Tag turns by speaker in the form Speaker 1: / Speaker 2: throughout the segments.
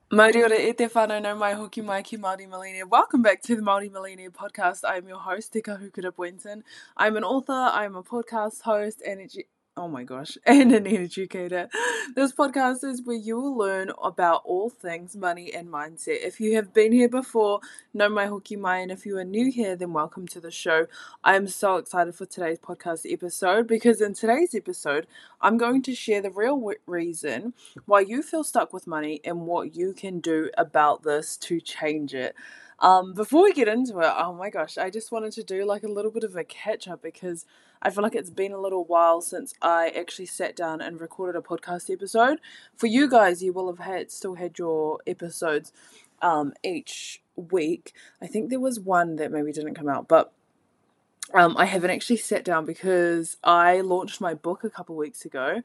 Speaker 1: Mauri ora e te whānau no mai hoki mai ki Māori Millionaire. Welcome back to the Māori Millionaire podcast. I am your host, Te Kahukura Boynton. I'm an author, I'm a podcast host, and and an educator. This podcast is where you will learn about all things money and mindset. If you have been here before, no mai hoki mai, and if you are new here, then welcome to the show. I am so excited for today's podcast episode because in today's episode, I'm going to share the real reason why you feel stuck with money and what you can do about this to change it. Before we get into it, oh my gosh, I just wanted to do like a little bit of a catch up because I feel like it's been a little while since I actually sat down and recorded a podcast episode. For you guys, you will have still had your episodes each week. I think there was one that maybe didn't come out, but I haven't actually sat down because I launched my book a couple weeks ago.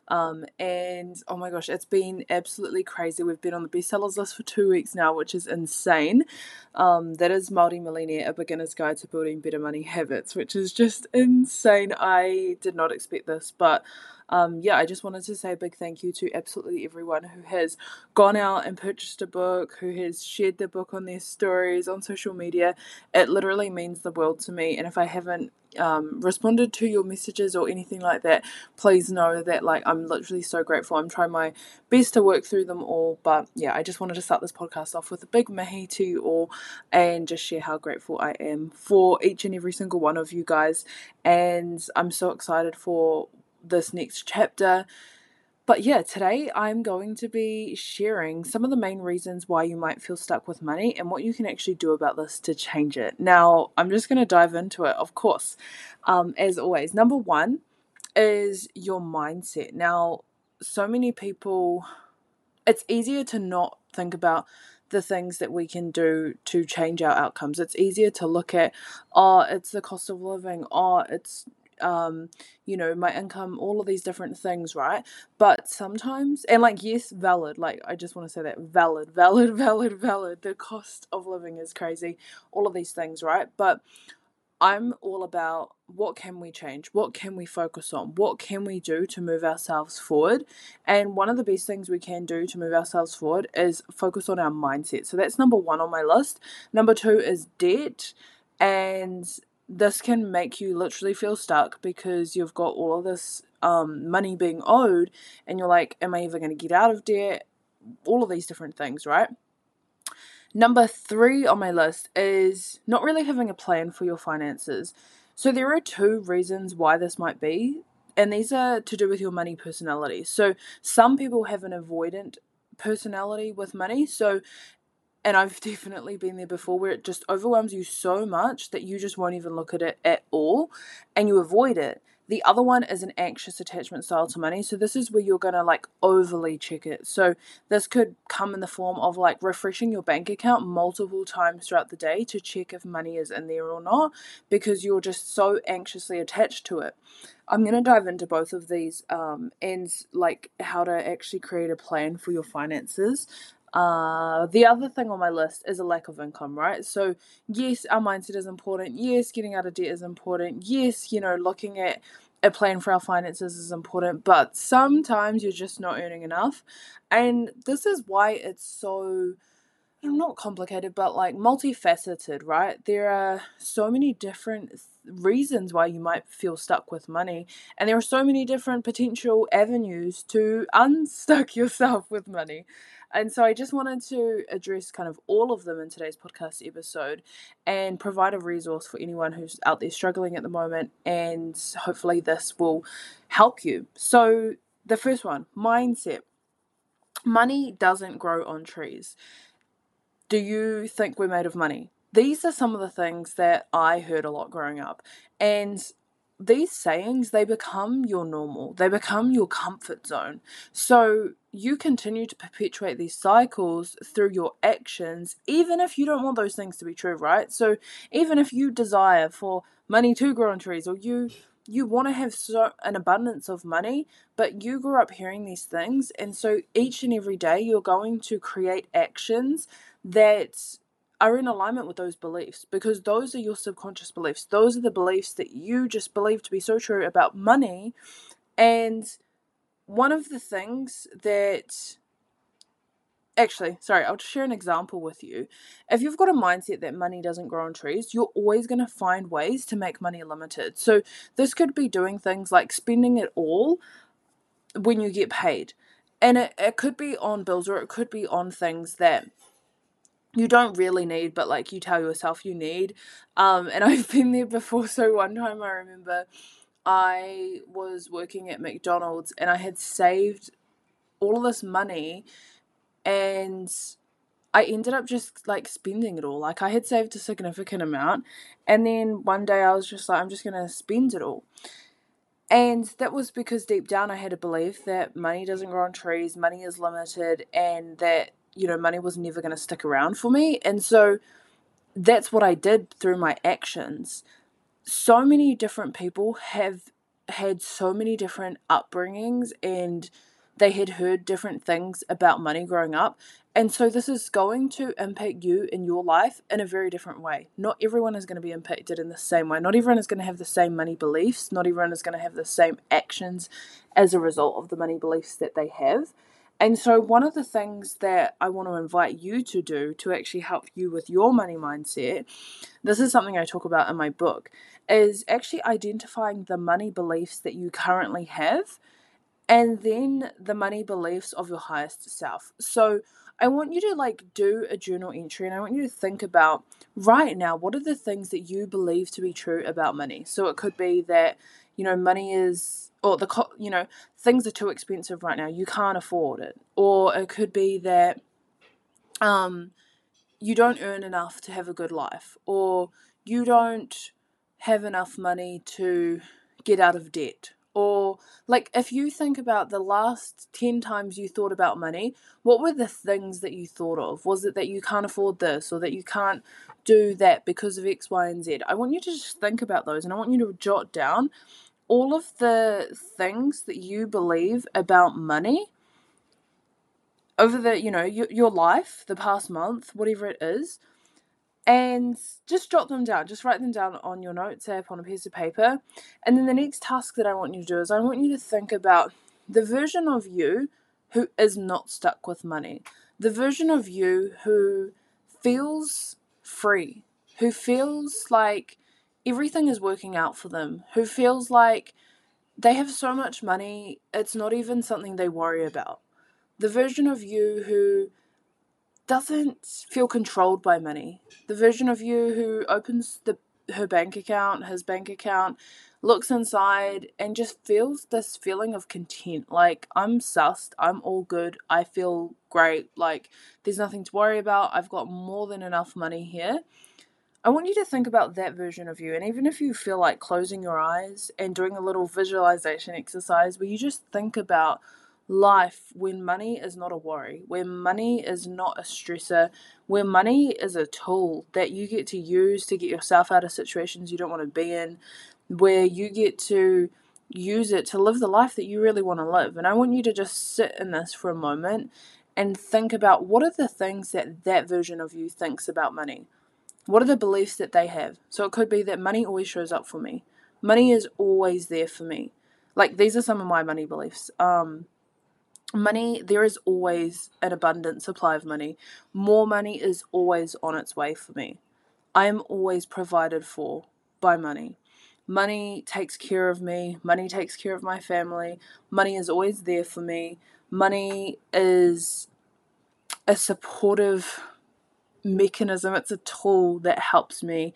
Speaker 1: And oh my gosh, it's been absolutely crazy. We've been on the bestsellers list for 2 weeks now, which is insane. That is Māori Millionaire, A Beginner's Guide to Building Better Money Habits, which is just insane. I did not expect this, but I just wanted to say a big thank you to absolutely everyone who has gone out and purchased a book, who has shared the book on their stories, on social media. It literally means the world to me, and if I haven't responded to your messages or anything like that, please know that I'm literally so grateful. I'm trying my best to work through them all, but yeah, I just wanted to start this podcast off with a big mihi to you all and just share how grateful I am for each and every single one of you guys, and I'm so excited for this next chapter. But yeah, today I'm going to be sharing some of the main reasons why you might feel stuck with money and what you can actually do about this to change it. Now, I'm just going to dive into it, of course. As always, number one is your mindset. Now, so many people, it's easier to not think about the things that we can do to change our outcomes. It's easier to look at, it's the cost of living, it's my income, all of these different things, right? But sometimes, and yes, valid, I just want to say that valid, the cost of living is crazy, all of these things, right? But I'm all about what can we change? What can we focus on? What can we do to move ourselves forward? And one of the best things we can do to move ourselves forward is focus on our mindset. So that's number one on my list. Number two is debt. And this can make you literally feel stuck because you've got all of this money being owed and you're like, am I ever going to get out of debt? All of these different things, right? Number three on my list is not really having a plan for your finances. So there are two reasons why this might be, and these are to do with your money personality. So some people have an avoidant personality with money. And I've definitely been there before, where it just overwhelms you so much that you just won't even look at it at all and you avoid it. The other one is an anxious attachment style to money. So this is where you're going to overly check it. So this could come in the form of refreshing your bank account multiple times throughout the day to check if money is in there or not, because you're just so anxiously attached to it. I'm going to dive into both of these and how to actually create a plan for your finances. The other thing on my list is a lack of income, right? So yes, our mindset is important. Yes, getting out of debt is important. Yes, looking at a plan for our finances is important, but sometimes you're just not earning enough. And this is why it's so, not complicated, but multifaceted, right? There are so many different reasons why you might feel stuck with money, and there are so many different potential avenues to unstuck yourself with money. And so I just wanted to address kind of all of them in today's podcast episode and provide a resource for anyone who's out there struggling at the moment, and hopefully this will help you. So the first one, mindset. Money doesn't grow on trees. Do you think we're made of money? These are some of the things that I heard a lot growing up. And these sayings, they become your normal. They become your comfort zone. So you continue to perpetuate these cycles through your actions, even if you don't want those things to be true, right? So even if you desire for money to grow on trees, or you want to have an abundance of money, but you grew up hearing these things, and so each and every day you're going to create actions that are in alignment with those beliefs, because those are your subconscious beliefs. Those are the beliefs that you just believe to be so true about money. And one of the things that Actually, sorry, I'll just share an example with you. If you've got a mindset that money doesn't grow on trees, you're always going to find ways to make money limited. So this could be doing things like spending it all when you get paid. And it could be on bills, or it could be on things that you don't really need, but like you tell yourself you need. And I've been there before. So one time I remember I was working at McDonald's and I had saved all of this money, and I ended up just like spending it all. Like, I had saved a significant amount, and then one day I was just like, I'm just gonna spend it all. And that was because deep down I had a belief that money doesn't grow on trees, money is limited, and that, money was never going to stick around for me. And so that's what I did through my actions. So many different people have had so many different upbringings, and they had heard different things about money growing up. And so this is going to impact you in your life in a very different way. Not everyone is going to be impacted in the same way. Not everyone is going to have the same money beliefs. Not everyone is going to have the same actions as a result of the money beliefs that they have. And so one of the things that I want to invite you to do to actually help you with your money mindset, this is something I talk about in my book, is actually identifying the money beliefs that you currently have, and then the money beliefs of your highest self. So I want you to do a journal entry, and I want you to think about right now, what are the things that you believe to be true about money? So it could be that, money is, or things are too expensive right now, you can't afford it. Or it could be that you don't earn enough to have a good life, or you don't have enough money to get out of debt. Or if you think about the last 10 times you thought about money, what were the things that you thought of? Was it that you can't afford this, or that you can't do that because of X, Y, and Z? I want you to just think about those, and I want you to jot down all of the things that you believe about money over the, your life, the past month, whatever it is, and just jot them down. Just write them down on your notes app, on a piece of paper. And then the next task that I want you to do is I want you to think about the version of you who is not stuck with money. The version of you who feels free, who feels like everything is working out for them, who feels like they have so much money, it's not even something they worry about. The version of you who doesn't feel controlled by money. The version of you who opens his bank account, looks inside, and just feels this feeling of content. Like, I'm sussed, I'm all good, I feel great, like there's nothing to worry about, I've got more than enough money here. I want you to think about that version of you, and even if you feel like closing your eyes and doing a little visualization exercise where you just think about life when money is not a worry, where money is not a stressor, where money is a tool that you get to use to get yourself out of situations you don't want to be in, where you get to use it to live the life that you really want to live. And I want you to just sit in this for a moment and think about, what are the things that version of you thinks about money? What are the beliefs that they have? So it could be that money always shows up for me. Money is always there for me. These are some of my money beliefs. Money, there is always an abundant supply of money. More money is always on its way for me. I am always provided for by money. Money takes care of me. Money takes care of my family. Money is always there for me. Money is a supportive mechanism. It's a tool that helps me.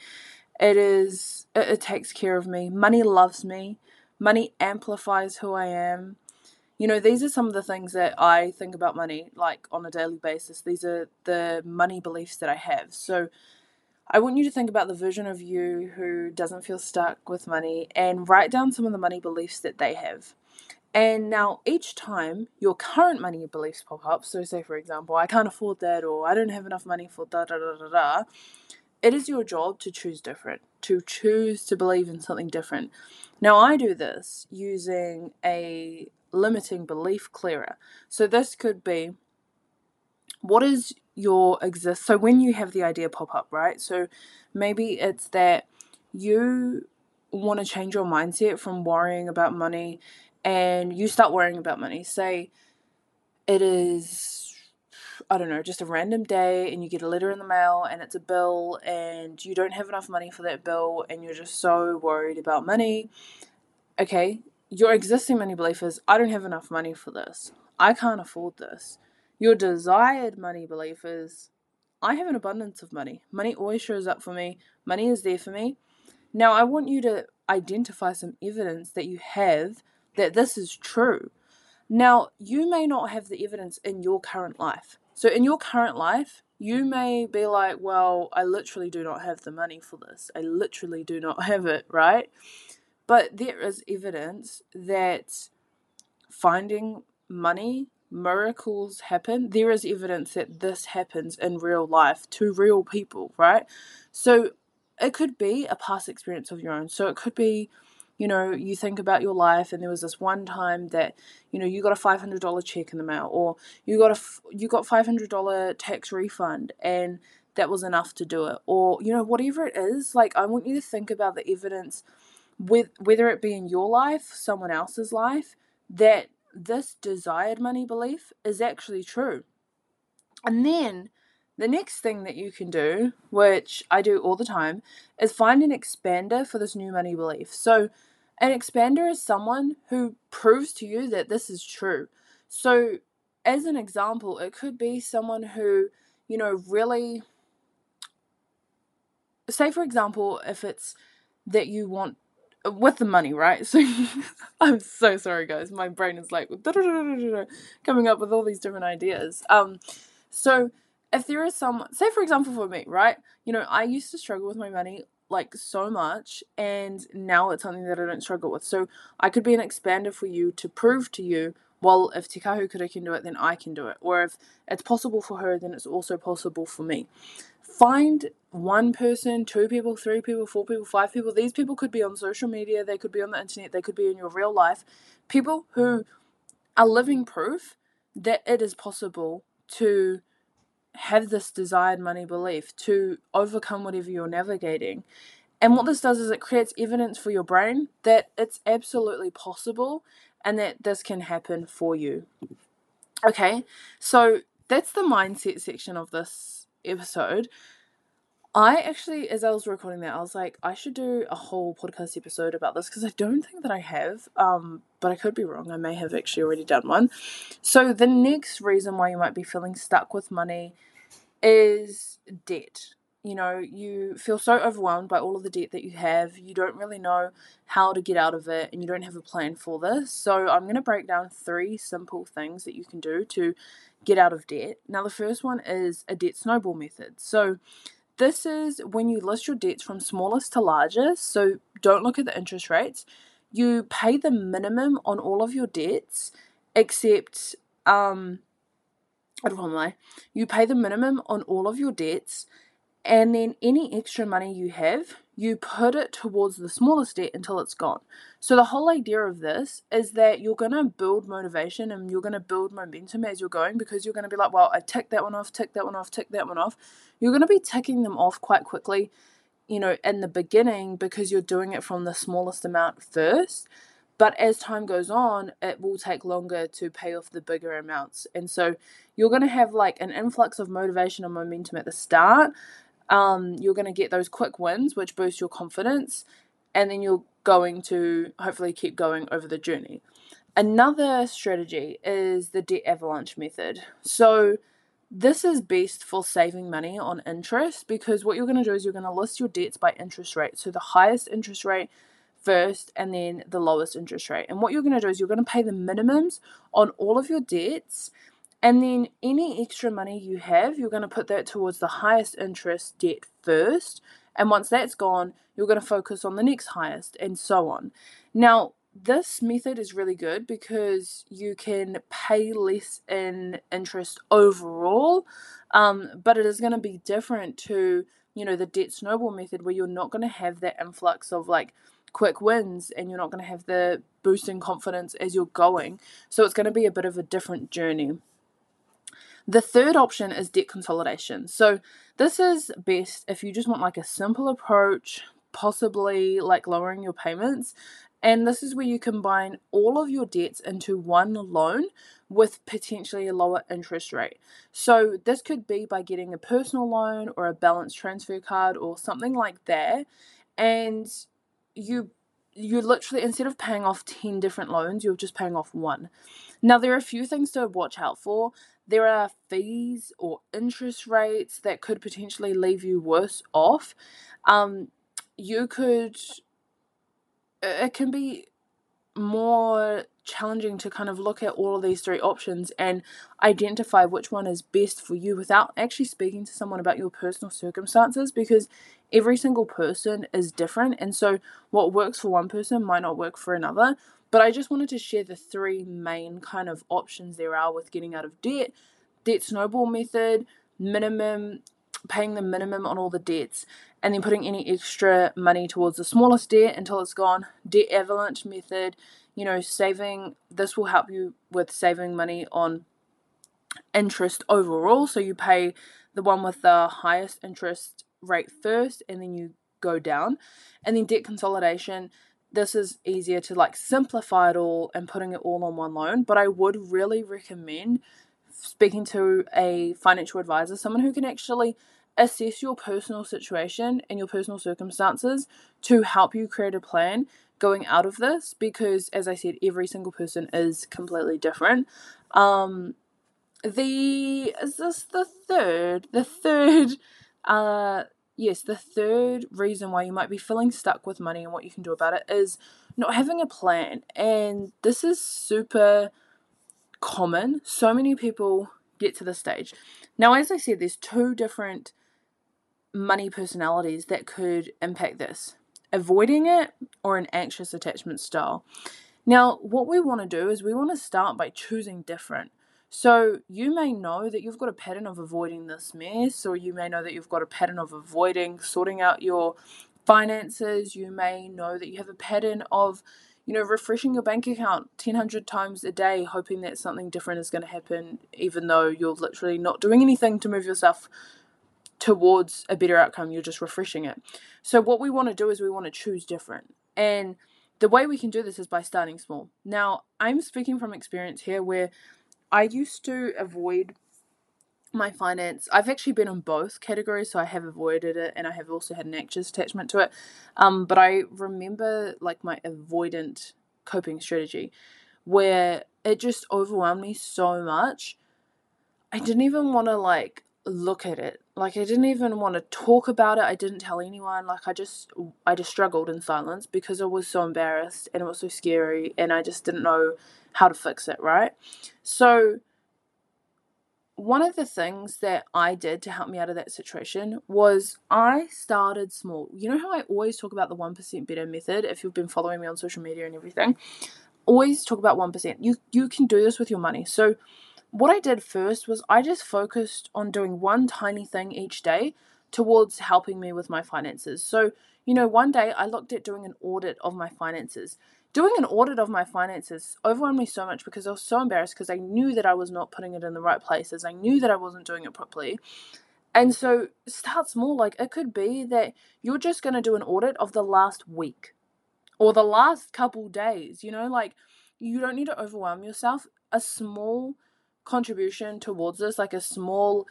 Speaker 1: It takes care of me. Money loves me. Money amplifies who I am. These are some of the things that I think about money on a daily basis. These are the money beliefs that I have. So I want you to think about the version of you who doesn't feel stuck with money, and write down some of the money beliefs that they have. And now each time your current money beliefs pop up, so say for example, I can't afford that, or I don't have enough money for da da da da da, it is your job to choose different, to choose to believe in something different. Now I do this using a limiting belief clearer. So this could be, what is your so when you have the idea pop up, right? So maybe it's that you want to change your mindset from worrying about money, and you start worrying about money. Say it is I don't know, just a random day and you get a letter in the mail and it's a bill and you don't have enough money for that bill and you're just so worried about money. Okay, your existing money belief is, I don't have enough money for this. I can't afford this. Your desired money belief is, I have an abundance of money. Money always shows up for me. Money is there for me. Now, I want you to identify some evidence that you have that this is true. Now, you may not have the evidence in your current life. So in your current life, you may be like, well, I literally do not have the money for this. I literally do not have it, right? But there is evidence that finding money, miracles happen. There is evidence that this happens in real life to real people, right? So it could be a past experience of your own. So it could be, you think about your life and there was this one time that, you got a $500 check in the mail, or you got $500 tax refund and that was enough to do it, or, whatever it is. Like, I want you to think about the evidence, whether it be in your life, someone else's life, that this desired money belief is actually true. And then the next thing that you can do, which I do all the time, is find an expander for this new money belief. So an expander is someone who proves to you that this is true. So as an example, it could be someone who, really, say for example, if it's that you want, with the money, right? So I'm so sorry, guys. My brain is like coming up with all these different ideas. So if there is someone, say for example for me, right? I used to struggle with my money like so much, and now it's something that I don't struggle with. So I could be an expander for you to prove to you, well, if Te Kahukura can do it, then I can do it. Or if it's possible for her, then it's also possible for me. Find one person, 2 people, 3 people, 4 people, 5 people. These people could be on social media, they could be on the internet, they could be in your real life. People who are living proof that it is possible to have this desired money belief, to overcome whatever you're navigating. And what this does is it creates evidence for your brain that it's absolutely possible and that this can happen for you. Okay, so that's the mindset section of this episode. I actually, as I was recording that, I was like, I should do a whole podcast episode about this, because I don't think that I have, but I could be wrong. I may have actually already done one. So the next reason why you might be feeling stuck with money is debt. You feel so overwhelmed by all of the debt that you have. You don't really know how to get out of it, and you don't have a plan for this. So I'm going to break down 3 simple things that you can do to get out of debt. Now, the first one is a debt snowball method. So this is when you list your debts from smallest to largest. So don't look at the interest rates. You pay the minimum on all of your debts, except, you pay the minimum on all of your debts, and then any extra money you have, you put it towards the smallest debt until it's gone. So the whole idea of this is that you're going to build motivation and you're going to build momentum as you're going, because you're going to be like, well, I ticked that one off, tick that one off, tick that one off. You're going to be ticking them off quite quickly, in the beginning, because you're doing it from the smallest amount first. But as time goes on, it will take longer to pay off the bigger amounts. And so you're going to have like an influx of motivation and momentum at the start. You're going to get those quick wins, which boost your confidence, and then you're going to hopefully keep going over the journey. Another strategy is the debt avalanche method. So this is best for saving money on interest, because what you're going to do is you're going to list your debts by interest rate. So the highest interest rate first, and then the lowest interest rate. And what you're going to do is you're going to pay the minimums on all of your debts, and then any extra money you have, you're going to put that towards the highest interest debt first. And once that's gone, you're going to focus on the next highest, and so on. Now, this method is really good because you can pay less in interest overall, but it is going to be different to, the debt snowball method, where you're not going to have that influx of like quick wins, and you're not going to have the boosting confidence as you're going. So it's going to be a bit of a different journey. The third option is debt consolidation. So this is best if you just want like a simple approach, possibly like lowering your payments, And this is where you combine all of your debts into one loan with potentially a lower interest rate. So this could be by getting a personal loan or a balance transfer card or something like that. And you literally, instead of paying off 10 different loans, you're just paying off one. Now, there are a few things to watch out for. There are fees or interest rates that could potentially leave you worse off. It can be more challenging to kind of look at all of these three options and identify which one is best for you without actually speaking to someone about your personal circumstances, because every single person is different, and so what works for one person might not work for another. But I just wanted to share the three main kind of options there are with getting out of debt: debt snowball method, paying the minimum on all the debts, and then putting any extra money towards the smallest debt until it's gone; debt avalanche method, saving. This will help you with saving money on interest overall, so you pay the one with the highest interest rate first and then you go down. And then debt consolidation, this is easier to simplify it all and putting it all on one loan, but I would really recommend speaking to a financial advisor, someone who can actually assess your personal situation and your personal circumstances to help you create a plan going out of this, because as I said, every single person is completely different. The third reason why you might be feeling stuck with money and what you can do about it is not having a plan. And this is super common. So many people get to this stage. Now, as I said, there's two different money personalities that could impact this: avoiding it or an anxious attachment style. Now, what we want to do is we want to start by choosing different. So you may know that you've got a pattern of avoiding this mess, or you may know that you've got a pattern of avoiding sorting out your finances. You may know that you have a pattern of, refreshing your bank account 1,000 times a day, hoping that something different is going to happen, even though you're literally not doing anything to move yourself towards a better outcome. You're just refreshing it. So what we want to do is we want to choose different. And the way we can do this is by starting small. Now, I'm speaking from experience here, where I used to avoid my finance. I've actually been in both categories, so I have avoided it and I have also had an anxious attachment to it. But I remember my avoidant coping strategy, where it just overwhelmed me so much. I didn't even want to look at it. I didn't even want to talk about it. I didn't tell anyone. I just struggled in silence because I was so embarrassed and it was so scary and I just didn't know how to fix it, right? So one of the things that I did to help me out of that situation was I started small. You know how I always talk about the 1% better method? If you've been following me on social media and everything, always talk about 1%. You can do this with your money. So what I did first was I just focused on doing one tiny thing each day towards helping me with my finances. So, one day I looked at doing an audit of my finances. Doing an audit of my finances overwhelmed me so much because I was so embarrassed, because I knew that I was not putting it in the right places. I knew that I wasn't doing it properly. And so start small. It could be that you're just going to do an audit of the last week or the last couple days. You don't need to overwhelm yourself. A small contribution towards this, a small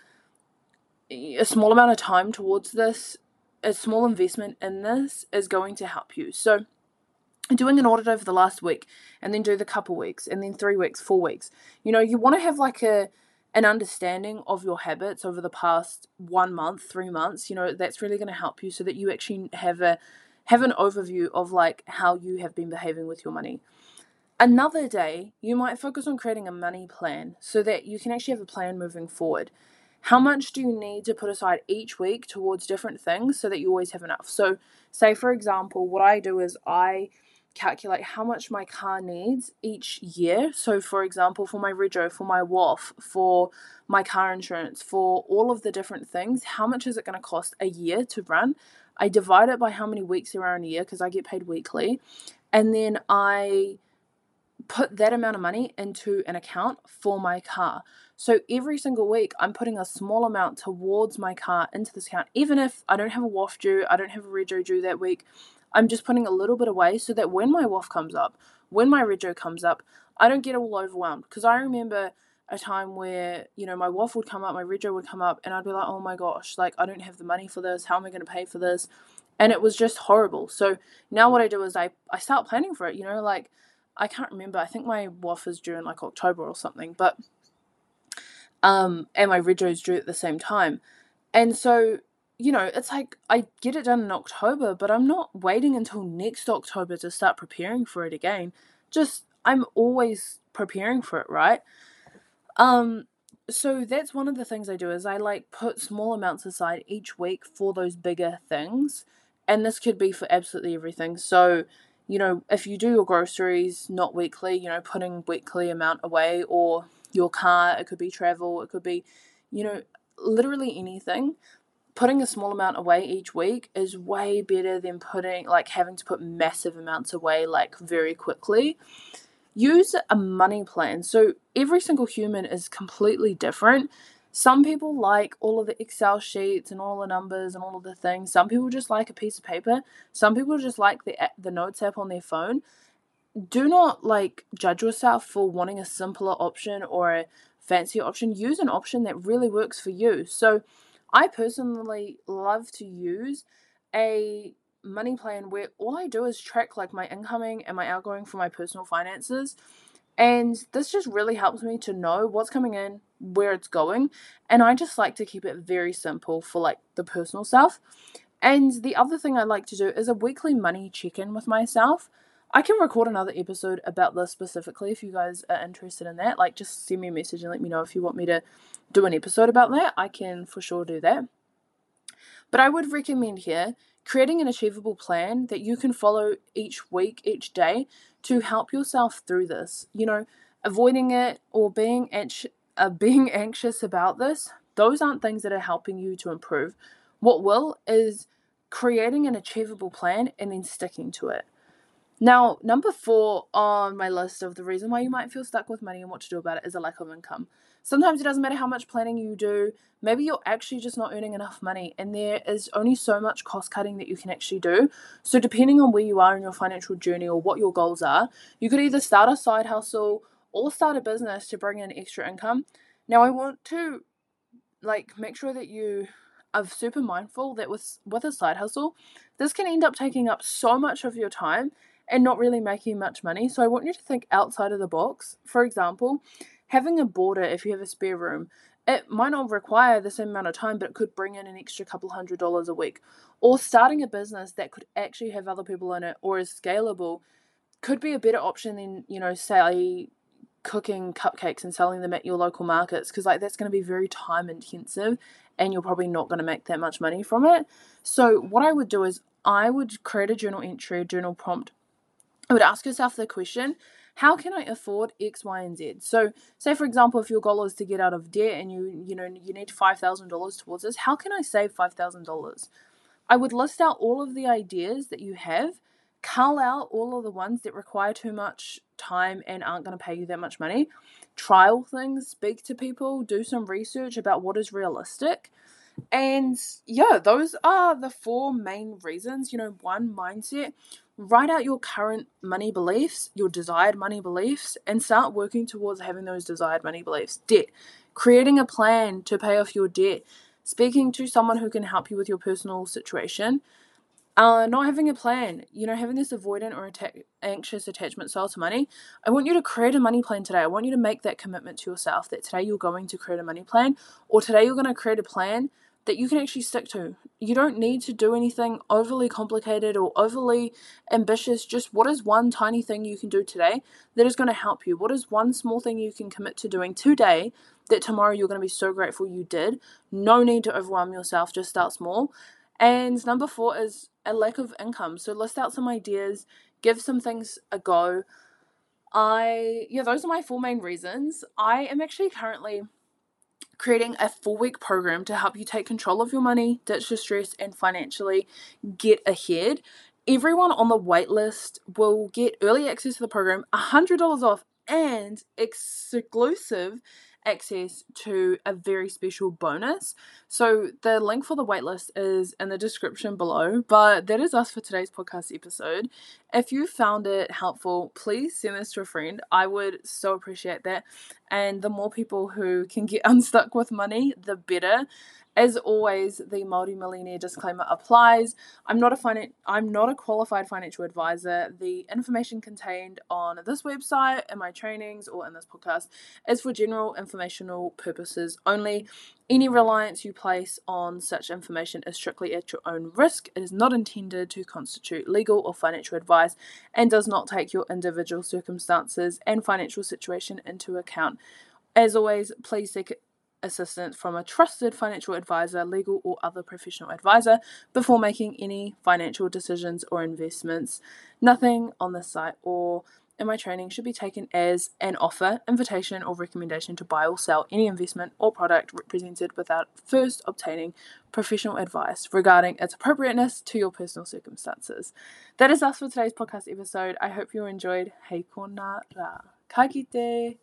Speaker 1: amount of time towards this, a small investment in this is going to help you. So doing an audit over the last week, and then do the couple weeks, and then 3 weeks, 4 weeks. You want to have an understanding of your habits over the past 1 month, 3 months. That's really going to help you so that you actually have an overview of how you have been behaving with your money. Another day, you might focus on creating a money plan so that you can actually have a plan moving forward. How much do you need to put aside each week towards different things so that you always have enough? So, say for example, what I do is I calculate how much my car needs each year. So, for example, for my rego, for my WOF, for my car insurance, for all of the different things, how much is it going to cost a year to run? I divide it by how many weeks there are in a year, because I get paid weekly. And then I put that amount of money into an account for my car. So every single week, I'm putting a small amount towards my car into this account. Even if I don't have a WOF due, I don't have a rego due that week, I'm just putting a little bit away so that when my WOF comes up, when my rego comes up, I don't get all overwhelmed. Because I remember a time where, my WOF would come up, my rego would come up, and I'd be like, oh my gosh, like, I don't have the money for this. How am I going to pay for this? And it was just horrible. So now what I do is I start planning for it, like, I can't remember. I think my WOF is due in like October or something, but and my rego is due at the same time. And so, it's like I get it done in October, but I'm not waiting until next October to start preparing for it again. Just, I'm always preparing for it, right? So that's one of the things I do is I like put small amounts aside each week for those bigger things. And this could be for absolutely everything. So, if you do your groceries, not weekly, putting weekly amount away, or your car, it could be travel, it could be, literally anything. Putting a small amount away each week is way better than having to put massive amounts away, like, very quickly. Use a money plan. So every single human is completely different. Some people like all of the Excel sheets and all the numbers and all of the things. Some people just like a piece of paper. Some people just like the notes app on their phone. Do not judge yourself for wanting a simpler option or a fancier option. Use an option that really works for you. So I personally love to use a money plan where all I do is track my incoming and my outgoing for my personal finances. And this just really helps me to know what's coming in, where it's going. And I just like to keep it very simple for the personal stuff. And the other thing I like to do is a weekly money check-in with myself. I can record another episode about this specifically if you guys are interested in that. Just send me a message and let me know if you want me to do an episode about that. I can for sure do that. But I would recommend here creating an achievable plan that you can follow each week, each day, to help yourself through this. Avoiding it or being anxious about this, those aren't things that are helping you to improve. What will is creating an achievable plan and then sticking to it. Now, number 4 on my list of the reason why you might feel stuck with money and what to do about it is a lack of income. Sometimes it doesn't matter how much planning you do. Maybe you're actually just not earning enough money, and there is only so much cost cutting that you can actually do. So depending on where you are in your financial journey or what your goals are, you could either start a side hustle or start a business to bring in extra income. Now, I want to make sure that you are super mindful that with a side hustle, this can end up taking up so much of your time and not really making much money. So I want you to think outside of the box. For example, having a boarder, if you have a spare room, it might not require the same amount of time, but it could bring in an extra couple $100 a week. Or starting a business that could actually have other people in it or is scalable could be a better option than, say, cooking cupcakes and selling them at your local markets, because that's going to be very time intensive and you're probably not going to make that much money from it. So what I would do is I would create a journal entry, a journal prompt. I would ask yourself the question, how can I afford X, Y, and Z? So say, for example, if your goal is to get out of debt and you need $5,000 towards this, how can I save $5,000? I would list out all of the ideas that you have, cull out all of the ones that require too much time and aren't going to pay you that much money, trial things, speak to people, do some research about what is realistic. And yeah, those are the 4 main reasons. 1, mindset. Write out your current money beliefs, your desired money beliefs, and start working towards having those desired money beliefs. Debt. Creating a plan to pay off your debt. Speaking to someone who can help you with your personal situation. Not having a plan, having this avoidant or anxious attachment style to money. I want you to create a money plan today. I want you to make that commitment to yourself that today you're going to create a money plan, or today you're going to create a plan that you can actually stick to. You don't need to do anything overly complicated or overly ambitious. Just what is one tiny thing you can do today that is going to help you? What is one small thing you can commit to doing today that tomorrow you're going to be so grateful you did? No need to overwhelm yourself. Just start small. And number 4 is a lack of income. So list out some ideas, give some things a go. Those are my 4 main reasons. I am actually currently creating a 4-week program to help you take control of your money, ditch the stress, and financially get ahead. Everyone on the waitlist will get early access to the program, $100 off, and exclusive access to a very special bonus. So the link for the waitlist is in the description below, but that is us for today's podcast episode. If you found it helpful, please send this to a friend. I would so appreciate that. And the more people who can get unstuck with money, the better. As always, the multi-millionaire disclaimer applies. I'm not a qualified financial advisor. The information contained on this website, in my trainings, or in this podcast is for general informational purposes only. Any reliance you place on such information is strictly at your own risk. It is not intended to constitute legal or financial advice and does not take your individual circumstances and financial situation into account. As always, please seek assistance from a trusted financial advisor, legal or other professional advisor before making any financial decisions or investments. Nothing on this site or in my training should be taken as an offer, invitation, or recommendation to buy or sell any investment or product represented without first obtaining professional advice regarding its appropriateness to your personal circumstances. That is us for today's podcast episode. I hope you enjoyed. Hei kona rā. Ka kite.